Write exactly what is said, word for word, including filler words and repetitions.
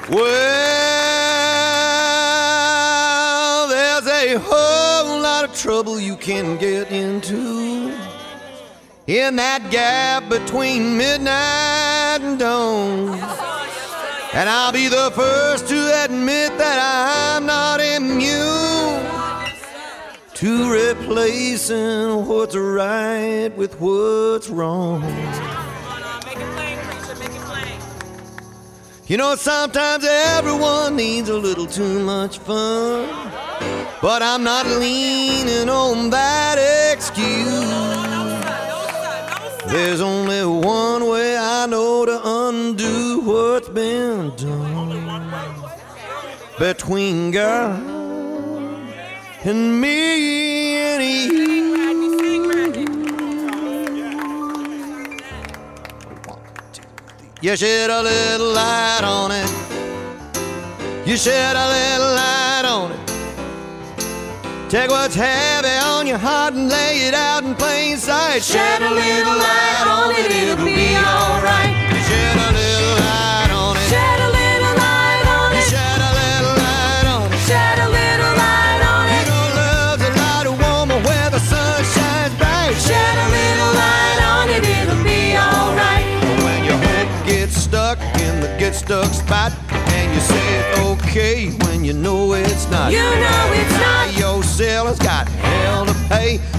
Well, there's a whole lot of trouble you can get into in that gap between midnight and dawn. And I'll be the first to admit that I'm not immune to replacing what's right with what's wrong. You know, sometimes everyone needs a little too much fun, but I'm not leaning on that excuse. There's only one way I know to undo what's been done between God and me and you. You shed a little light on it. You shed a little light on it. Take what's heavy on your heart and lay it out in plain sight. Shed a little light on it, it'll be alright. You shed a little light on it. Shed a little light on You it. shed a little light on it. Shed a little light on You it. know love's a lot of woman where the sun shines bright. Shed a little light on it, it'll be alright. When your hook gets stuck in the get stuck spot, and you say it's okay when you know it's not. You know it's not. Your seller's got hell to pay.